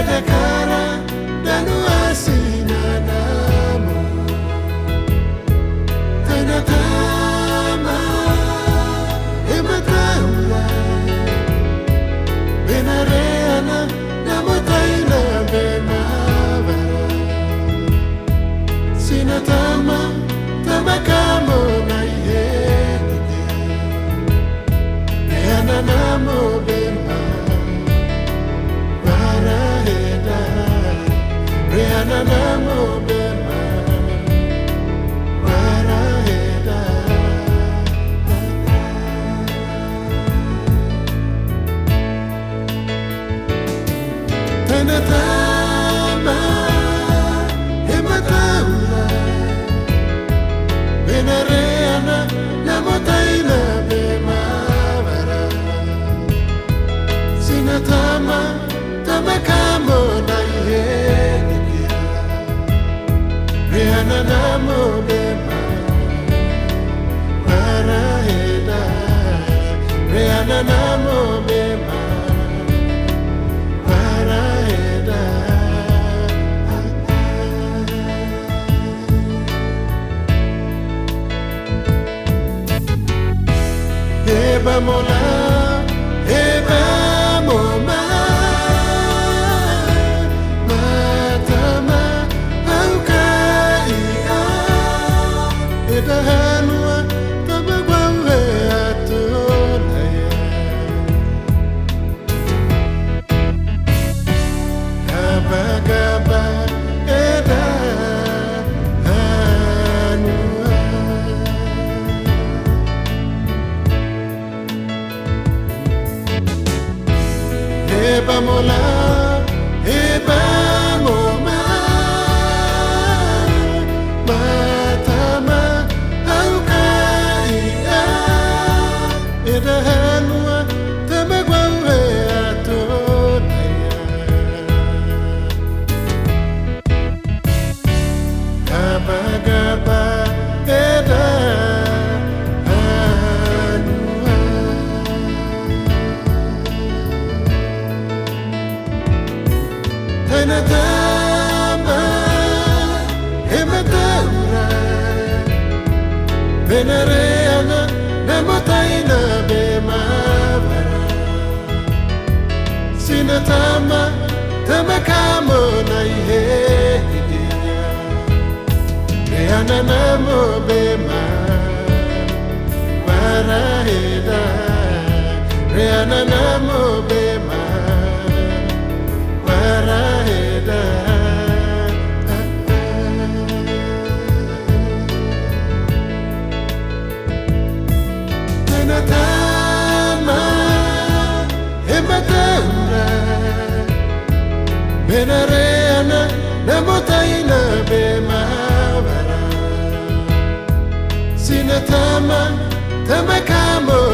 Edakara danu asinanamu Tanatama Emataula Benareana Namotaina Bemavara Sinatama Tamakamo Nayete Beananamo Bema Varaheda Beananamo Bema Varaheda Tanatama Emataula Benareana Namotaina Bemavara Sinatama Tamakamo Nayete Beananamo Bema Varaheda Beananamo Bema Varaheda Eba mola Eba moma Matama Aukaia Edahanua Tabagwawe Atulaya Gaba Gaba Edahanua Eba mola, eba moma, matama aukaia, edahanua tamagwawe atolaya. Gaba gaba edahanua. Tanatama Emataura Benareana Namotaina Bemavara Sinatama Tamakamo Nayete Beananamo Bema Varaheda Beananamo Bema Varaheda Tanatama Emataura Benareana Namotaina Bemavara Sinatama Tamakamo